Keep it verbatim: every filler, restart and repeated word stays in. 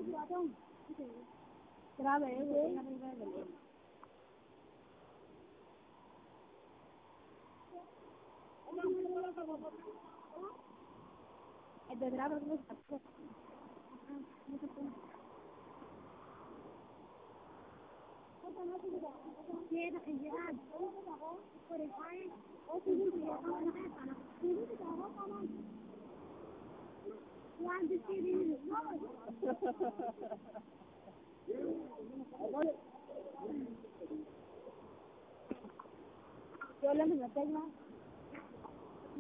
Grave, ¿eh? Es de grave, no es yo le metí más.